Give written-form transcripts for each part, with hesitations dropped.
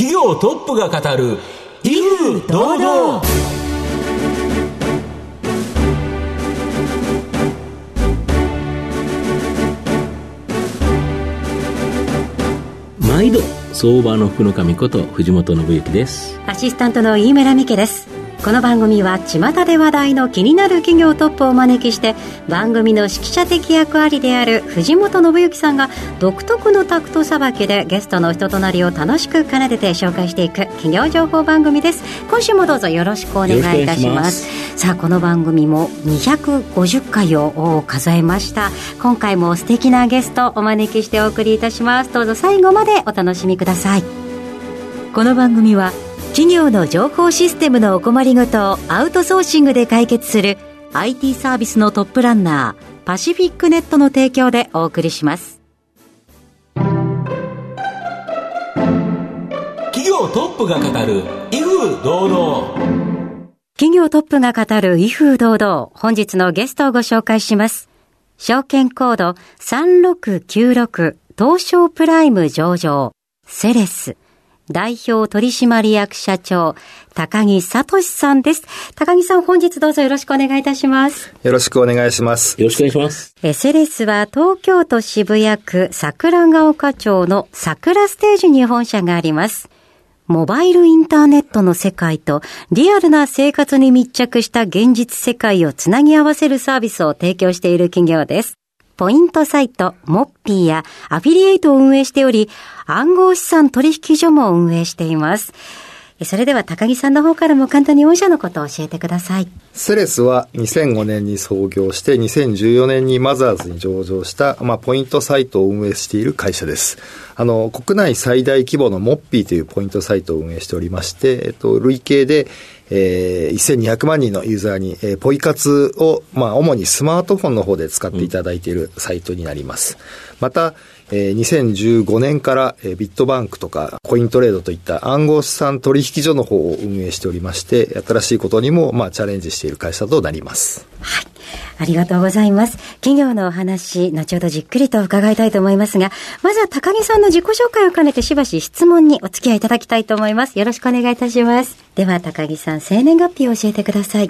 企業トップが語る威風堂々。 毎度相場の福の神こと藤本信之です。 アシスタントの飯村美希です。この番組は巷で話題の気になる企業トップをお招きして番組の指揮者的役割である藤本信之さんが独特のタクトさばきでゲストの人となりを楽しく奏でて紹介していく企業情報番組です。今週もどうぞよろしくお願いいたします。さあ、この番組も250回を数えました。今回も素敵なゲストをお招きしてお送りいたします。どうぞ最後までお楽しみください。この番組は企業の情報システムのお困りごとをアウトソーシングで解決する IT サービスのトップランナーパシフィックネットの提供でお送りします。 企業トップが語る威風堂々。 企業トップが語る威風堂々。本日のゲストをご紹介します。証券コード3696東証プライム上場セレス代表取締役社長高木聡さんです。高木さん、本日どうぞよろしくお願いいたします。 よろしくお願いします。 よろしくお願いします。 セレスは東京都渋谷区桜ヶ丘町の桜ステージに本社があります。モバイルインターネットの世界とリアルな生活に密着した現実世界をつなぎ合わせるサービスを提供している企業です。ポイントサイトモッピーやアフィリエイトを運営しており、暗号資産取引所も運営しています。それでは高木さんの方からも簡単に御社のことを教えてください。 セレスは2005年に創業して2014年にマザーズに上場した、ポイントサイトを運営している会社です。国内最大規模のモッピーというポイントサイトを運営しておりまして、累計で1200万人のユーザーに、ポイ活を、主にスマートフォンの方で使っていただいているサイトになります。また、2015年から、ビットバンクとかコイントレードといった暗号資産取引所の方を運営しておりまして、新しいことにも、チャレンジしている会社となります。 はい。ありがとうございます。企業のお話、後ほどじっくりと伺いたいと思いますが、まずは高木さんの自己紹介を兼ねてしばし質問にお付き合いいただきたいと思います。よろしくお願いいたします。では高木さん、生年月日を教えてください。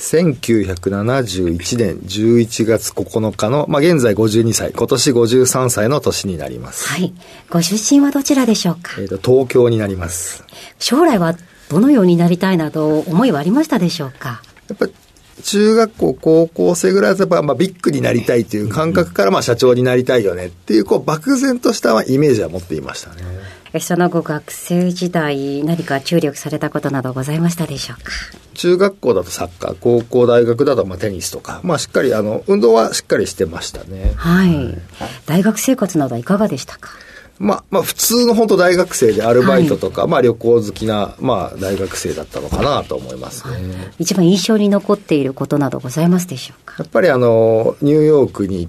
1971年11月9日の、現在52歳、今年53歳の年になります。 はい。ご出身はどちらでしょうか？ 東京になります。 将来はどのようになりたいなど思いはありましたでしょうか？ やっぱり中学校高校生ぐらいだとビッグになりたいという感覚から社長になりたいよねっていう漠然としたイメージは持っていましたね。 その後学生時代何か注力されたことなどございましたでしょうか？ 中学校だとサッカー、高校大学だとテニスとか、しっかり運動はしっかりしてましたね。 はい。大学生活などいかがでしたか？ 普通の本当大学生でアルバイトとか、旅行好きな、大学生だったのかなと思いますね。 一番印象に残っていることなどございますでしょうか？ やっぱりニューヨークに行って、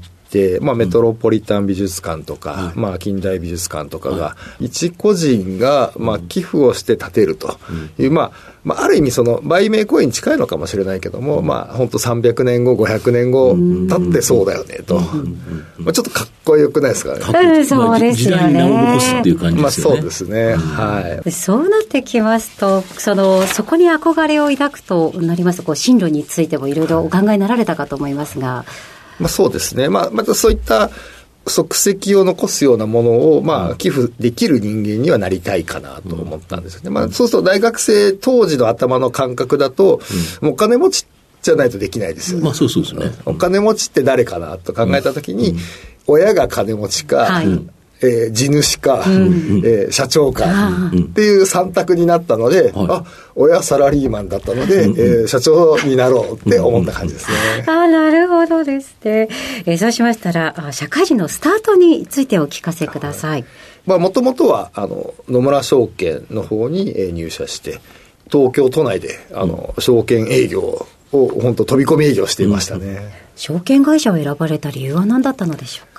メトロポリタン美術館とか、近代美術館とかが、一個人が、寄付をして建てるという、ある意味売名行為に近いのかもしれないけども、本当300年後500年後経ってそうだよねと、ちょっとかっこよくないですかね。 そうですよね。 時代に名を残すっていう感じですよね。 そうですね。はい。 そうなってきますと、そこに憧れを抱くとなりますと、進路についてもいろいろお考えになられたかと思いますが。 そうですね。またそういった足跡を残すようなものを、寄付できる人間にはなりたいかなと思ったんですよね。そうすると大学生当時の頭の感覚だと、もうお金持ちじゃないとできないですよね。 そうですね。 お金持ちって誰かなと考えたときに、親が金持ちか、地主か、社長かっていう3択になったので、親サラリーマンだったので、社長になろうって思った感じですね。 なるほどですね。そうしましたら社会人のスタートについてお聞かせください。 もともとは野村証券の方に入社して東京都内で証券営業を本当飛び込み営業していましたね。 証券会社を選ばれた理由は何だったのでしょうか？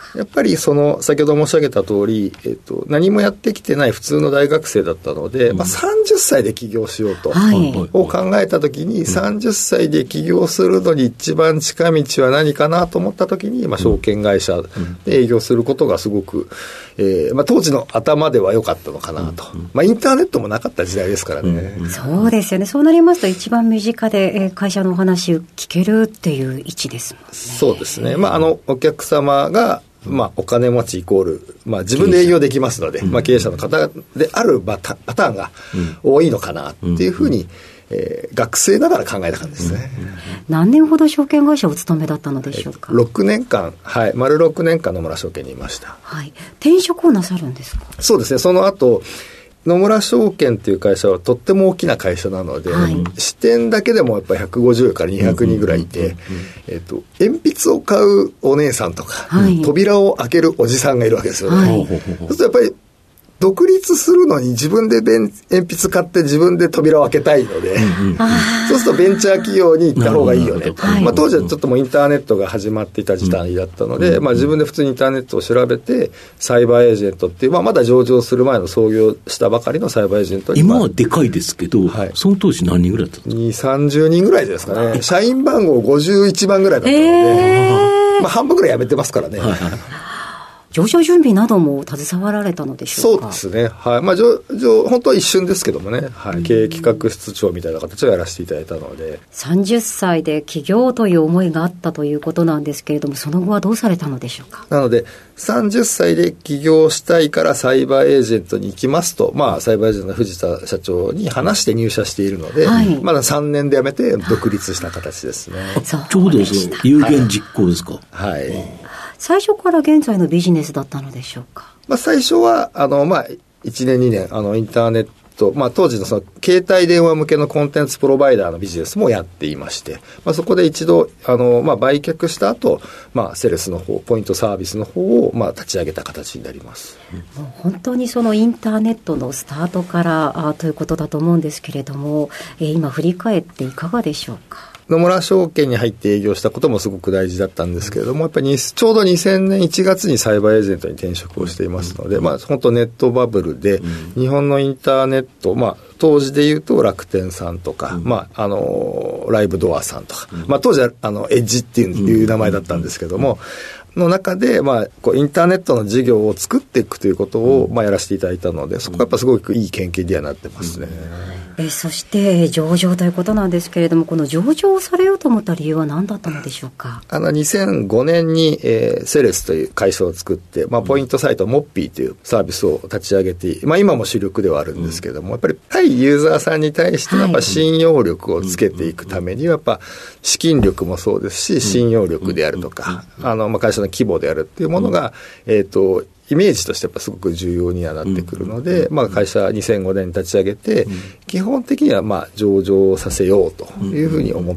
やっぱり先ほど申し上げた通り、何もやってきてない普通の大学生だったので、30歳で起業しようと、を考えたときに、30歳で起業するのに一番近道は何かなと思ったときに、証券会社で営業することがすごく、当時の頭では良かったのかなと。インターネットもなかった時代ですからね。 そうですよね。そうなりますと一番身近で会社のお話を聞けるっていう位置ですもんね。 そうですね。お客様がお金持ちイコール、自分で営業できますので、経営者の方であるパターンが多いのかなっていうふうに、学生ながら考えた感じですね。 何年ほど証券会社お勤めだったのでしょうか。 6年間、丸6年間野村証券にいました。 転職をなさるんですか。 そうですね。その後野村証券という会社はとっても大きな会社なので、支店だけでもやっぱり150から200人ぐらいいて、鉛筆を買うお姉さんとか、扉を開けるおじさんがいるわけですよね。そうするとやっぱり独立するのに自分で鉛筆買って自分で扉を開けたいので、そうするとベンチャー企業に行った方がいいよねと。当時はちょっともうインターネットが始まっていた時代だったので、自分で普通にインターネットを調べて、サイバーエージェントっていう、まだ上場する前の創業したばかりのサイバーエージェントに。 今はでかいですけど、その当時何人ぐらいだったんですか。 2、30人ぐらいですかね。社員番号51番ぐらいだったので、半分ぐらい辞めてますからね。 上場準備なども携わられたのでしょうか。 そうですね。本当は一瞬ですけどもね、経営企画室長みたいな形をやらせていただいたので。 30歳で起業という思いがあったということなんですけれども、その後はどうされたのでしょうか。 なので、30歳で起業したいからサイバーエージェントに行きますと、サイバーエージェントの藤田社長に話して入社しているので、まだ3年で辞めて独立した形ですね。 ちょうど有言実行ですか。 最初から現在のビジネスだったのでしょうか。 最初は1年2年インターネット、当時のその携帯電話向けのコンテンツプロバイダーのビジネスもやっていまして、そこで一度売却した後、セレスの方、ポイントサービスの方を立ち上げた形になります。 もう本当にそのインターネットのスタートからということだと思うんですけれども、今振り返っていかがでしょうか。 野村証券に入って営業したこともすごく大事だったんですけれども、やっぱりちょうど2000年1月にサイバーエージェントに転職をしていますので、本当ネットバブルで、日本のインターネット、当時で言うと楽天さんとか、ライブドアさんとか、当時はエッジっていう名前だったんですけども、の中で、インターネットの事業を作っていくということを、やらせていただいたので、そこがやっぱすごくいい研究にはなってますね。 そして上場ということなんですけれども、この上場をされようと思った理由は何だったのでしょうか。 2005年に、セレスという会社を作って、ポイントサイトモッピーというサービスを立ち上げて、今も主力ではあるんですけれども、やっぱり対ユーザーさんに対してやっぱ信用力をつけていくためには、やっぱ資金力もそうですし、信用力であるとか、会社の規模であるっていうものが、イメージとしてやっぱすごく重要にはなってくるので、会社2005年に立ち上げて、基本的には上場させようというふうに思って、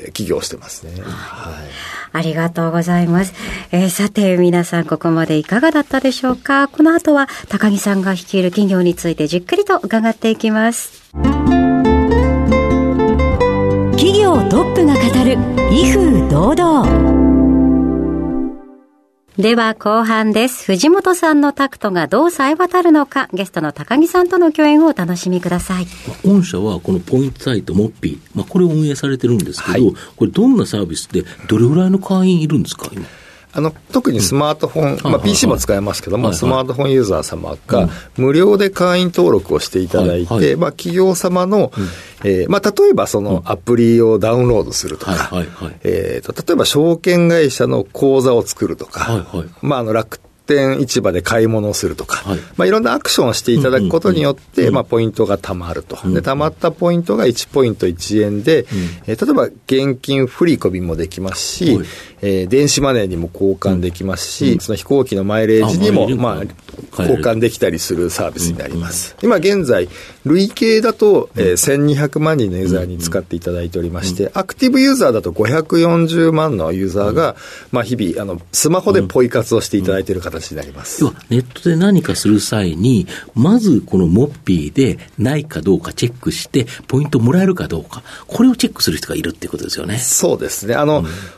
起業してますね。 ありがとうございます。さて皆さんここまでいかがだったでしょうか。この後は高木さんが率いる企業についてじっくりと伺っていきます。企業トップが語る威風堂々。では後半です。藤本さんのタクトがどう冴え渡るのか、ゲストの高木さんとの共演をお楽しみください。 御社はこのポイントサイトモッピー、これを運営されてるんですけど、これどんなサービスでどれぐらいの会員いるんですか今。 特にスマートフォン、PC も使えますけども、スマートフォンユーザー様が無料で会員登録をしていただいて、企業様の、例えばそのアプリをダウンロードするとか、例えば証券会社の口座を作るとか、楽天市場で買い物をするとか、いろんなアクションをしていただくことによって、ポイントが貯まると。で、貯まったポイントが1ポイント1円で、例えば現金振り込みもできますし、電子マネーにも交換できますし、その飛行機のマイレージにも、交換できたりするサービスになります。今現在、累計だと、1200万人のユーザーに使っていただいておりまして、アクティブユーザーだと540万のユーザーが、日々、スマホでポイ活をしていただいている形になります。 ネットで何かする際に、まずこのモッピーでないかどうかチェックして、ポイントもらえるかどうか、これをチェックする人がいるっていうことですよね。 そうですね。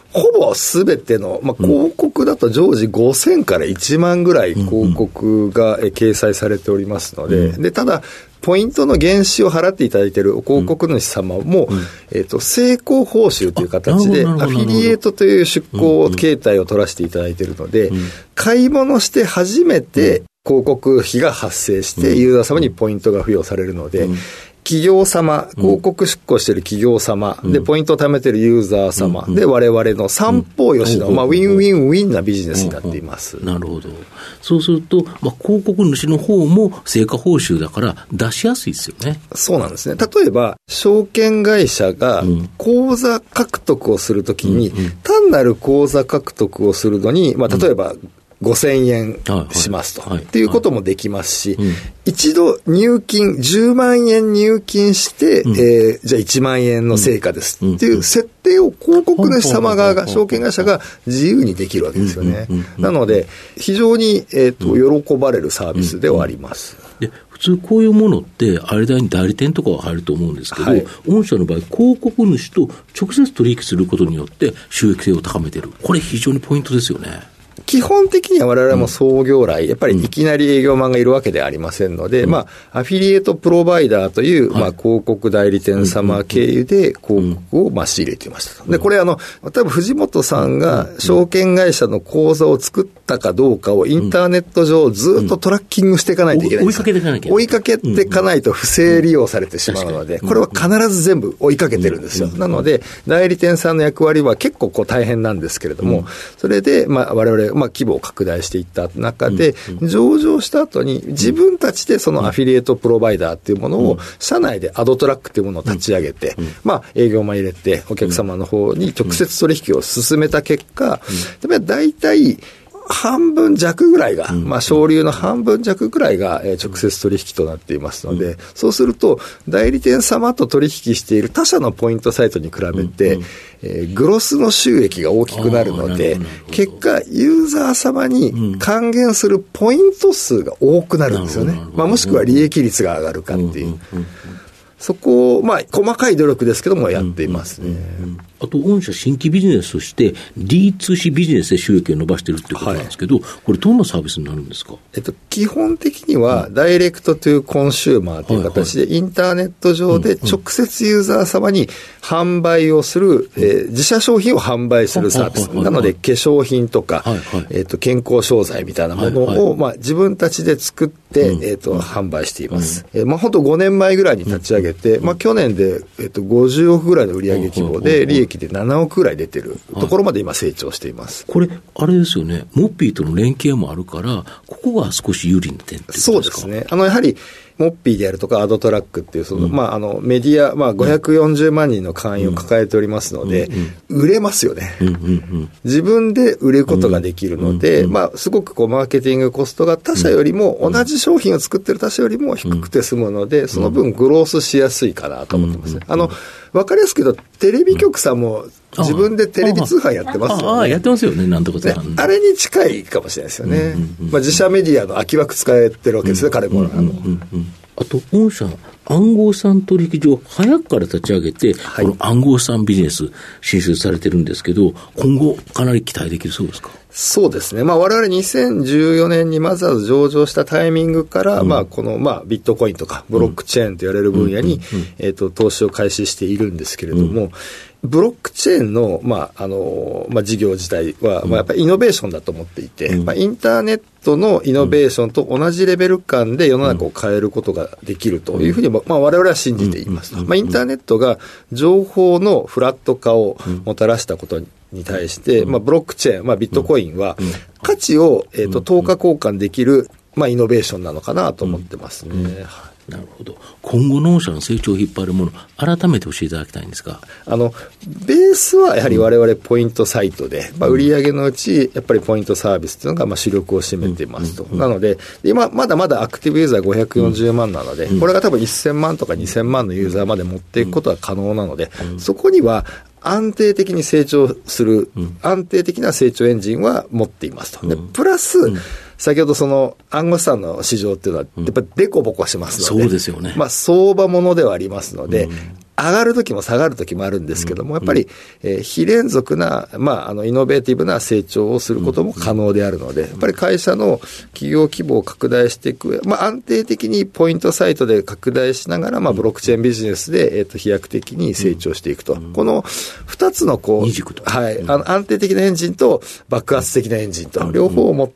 ほぼすべての、広告だと常時5000から1万ぐらい広告が掲載されておりますので、でただポイントの原資を払っていただいている広告主様も、成功報酬という形でアフィリエイトという出向形態を取らせていただいているので、買い物して初めて広告費が発生してユーザー様にポイントが付与されるので、企業様、広告出稿している企業様、で、ポイントを貯めているユーザー様、で、我々の三方よしの、ウィンウィンウィンなビジネスになっています。 なるほど。そうすると、広告主の方も成果報酬だから出しやすいですよね。 そうなんですね。例えば、証券会社が口座獲得をするときに、単なる口座獲得をするのに、例えば、5000円しますと、っていうこともできますし、一度入金、10万円入金して、じゃあ1万円の成果ですっていう設定を広告主様側が、証券会社が自由にできるわけですよね。なので、非常に、喜ばれるサービスではあります。 で普通こういうものって間に代理店とかは入ると思うんですけど、御社の場合広告主と直接取引することによって収益性を高めている。これ非常にポイントですよね。 基本的には我々も創業来、やっぱりいきなり営業マンがいるわけではありませんので、アフィリエイトプロバイダーという、広告代理店様経由で広告を仕入れていましたと。で、これ多分藤本さんが証券会社の口座を作ったかどうかをインターネット上ずっとトラッキングしていかないといけないんです。追いかけていかないと不正利用されてしまうので、これは必ず全部追いかけてるんですよ。なので、代理店さんの役割は結構大変なんですけれども、それで、我々、規模を拡大していった中で、上場した後に自分たちでそのアフィリエイトプロバイダーっていうものを社内でアドトラックっていうものを立ち上げて、営業マン入れてお客様の方に直接取引を進めた結果、だいたい半分弱ぐらいが、省流の半分弱ぐらいが、直接取引となっていますので、そうすると代理店様と取引している他社のポイントサイトに比べて、グロスの収益が大きくなるので、結果ユーザー様に還元するポイント数が多くなるんですよね。もしくは利益率が上がるかっていう。そこを、細かい努力ですけどもやっていますね。 あと、御社新規ビジネスとして、D2C ビジネスで収益を伸ばしているということなんですけど、これどんなサービスになるんですか？ 基本的には、ダイレクトトゥーコンシューマーという形で、インターネット上で直接ユーザー様に販売をする、自社商品を販売するサービス。なので、化粧品とか、健康商材みたいなものを、自分たちで作って、販売しています。本当5年前ぐらいに立ち上げて、去年で、50億ぐらいの売上規模で、利益で7億ぐらい出てるところまで今成長しています。 これ、あれですよね、モッピーとの連携もあるから、ここが少し有利な点ってことですか？ そうですね。やはり、モッピーであるとかアドトラックっていうメディア、540万人の会員を抱えておりますので、売れますよね。自分で売ることができるので、すごくマーケティングコストが他社よりも、同じ商品を作ってる他社よりも低くて済むので、その分グロースしやすいかなと思ってますね。わかりやすく言うと、テレビ局さんも自分でテレビ通販やってますよね。 やってますよね、なんとかさん。 あれに近いかもしれないですよね。自社メディアの空き枠使えてるわけですね、彼も。 あと、御社、暗号資産取引所、早くから立ち上げて、この暗号資産ビジネス、進出されてるんですけど、今後、かなり期待できるそうですか？ そうですね。我々2014年にまずは上場したタイミングから、この、ビットコインとか、ブロックチェーンと言われる分野に、投資を開始しているんですけれども、ブロックチェーンの、事業自体は、やっぱりイノベーションだと思っていて、インターネットのイノベーションと同じレベル感で世の中を変えることができるというふうに、我々は信じています。インターネットが情報のフラット化をもたらしたことに対して、ブロックチェーン、ビットコインは価値を、等価交換できる、イノベーションなのかなと思ってますね。 なるほど。今後の御社の成長を引っ張るもの、改めて教えていただきたいんですが。 ベースはやはり我々ポイントサイトで、売上のうちやっぱりポイントサービスというのが主力を占めていますと。なので、今まだまだアクティブユーザー540万なので、これが多分1000万とか2000万のユーザーまで持っていくことは可能なので、そこには安定的に成長する、安定的な成長エンジンは持っていますと。で、プラス、先ほどその暗号資産の市場っていうのはやっぱりデコボコしますので、 そうですよね。 相場ものではありますので、 上がるときも下がるときもあるんですけども、やっぱり、非連続な、イノベーティブな成長をすることも可能であるので、やっぱり会社の企業規模を拡大していく、安定的にポイントサイトで拡大しながら、ブロックチェーンビジネスで、飛躍的に成長していくと。この2つの安定的なエンジンと爆発的なエンジンと、両方を持って、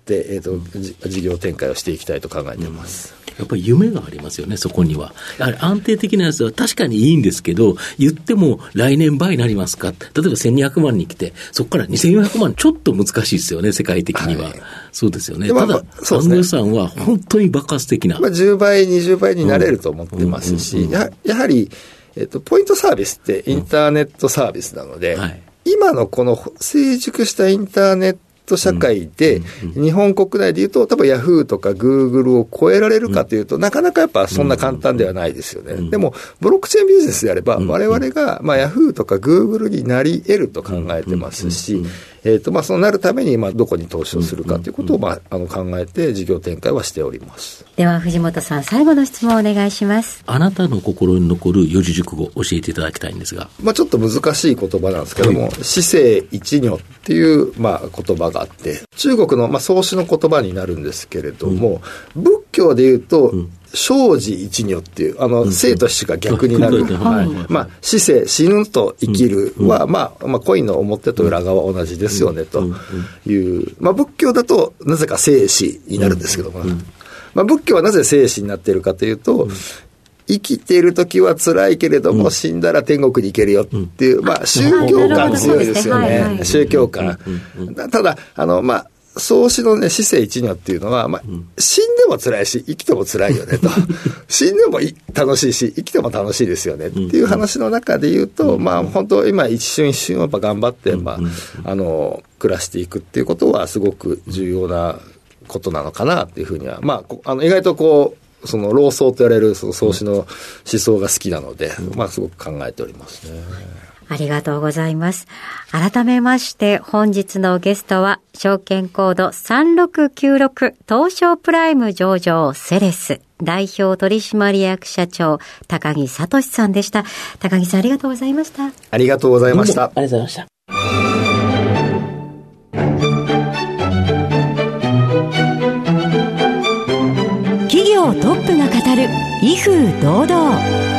事業展開をしていきたいと考えています。 やっぱり夢がありますよね、そこには。やはり安定的なやつは確かにいいんですけど、言っても来年倍になりますか、例えば1200万に来て、そこから2400万、ちょっと難しいですよね、世界的には。そうですよね。ただ、暗号資産は本当に爆発的な。 10倍、20倍になれると思ってますし、やはり、ポイントサービスってインターネットサービスなので、今のこの成熟したインターネット社会で、日本国内でいうと、多分ヤフーとかグーグルを超えられるかというと、なかなかやっぱそんな簡単ではないですよね。でも、ブロックチェーンビジネスであれば、我々が、ヤフーとかグーグルになり得ると考えてますし、そうなるために、どこに投資をするかということを、考えて事業展開はしております。 では、藤本さん、最後の質問をお願いします。 あなたの心に残る四字熟語を教えていただきたいんですが。 ちょっと難しい言葉なんですけども、四聖一如っていう、言葉があって、中国の、創始の言葉になるんですけれども、仏教でいうと、生死一如っていう、生と死が逆になる。死生、死ぬと生きるは、コインの表と裏側同じですよね、という。仏教だと、なぜか生死になるんですけども、仏教はなぜ生死になっているかというと、生きているときは辛いけれども、死んだら天国に行けるよっていう、宗教感強いですよね。宗教感。ただ、創始のね、死生一如っていうのは、死んでも辛いし、生きても辛いよねと。死んでも楽しいし、生きても楽しいですよねっていう話の中で言うと、本当今一瞬一瞬やっぱ頑張って、暮らしていくっていうことはすごく重要なことなのかなっていうふうには、意外とその老荘と言われるその創始の思想が好きなので、すごく考えておりますね。 ありがとうございます。改めまして本日のゲストは証券コード3696東証プライム上場セレス代表取締役社長高木聡さんでした。高木さんありがとうございました。 ありがとうございました。 ありがとうございました。 企業トップが語る威風堂々。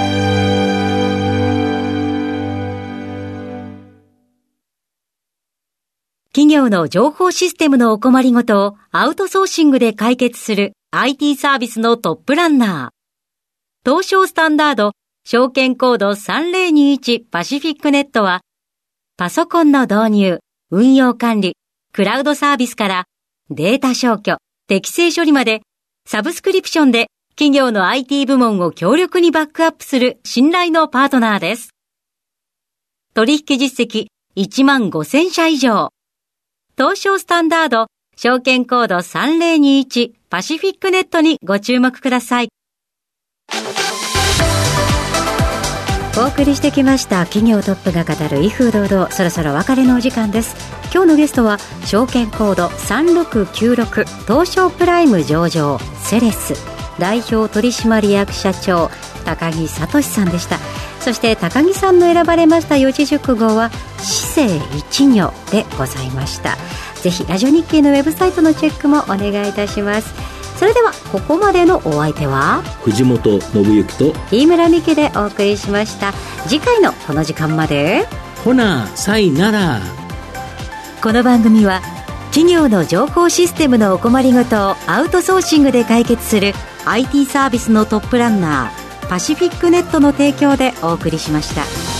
企業の情報システムのお困りごとをアウトソーシングで解決する IT サービスのトップランナー。東証スタンダード証券コード3021パシフィックネットはパソコンの導入、運用管理、クラウドサービスからデータ消去、適正処理までサブスクリプションで企業の IT 部門を強力にバックアップする信頼のパートナーです。取引実績15,000社以上。東証スタンダード証券コード3021パシフィックネットにご注目ください。 お送りしてきました企業トップが語る威風堂々、そろそろお別れのお時間です。今日のゲストは証券コード3696東証プライム上場セレス代表取締役社長高木聡さんでした。そして高木さんの選ばれました四字熟語は死生一如でございました。ぜひラジオ日経のウェブサイトのチェックもお願いいたします。それではここまでのお相手は藤本信之と飯村美希でお送りしました。次回のこの時間までほなさいなら。 この番組は企業の情報システムのお困りごとをアウトソーシングで解決する IT サービスのトップランナーパシフィックネットの提供でお送りしました。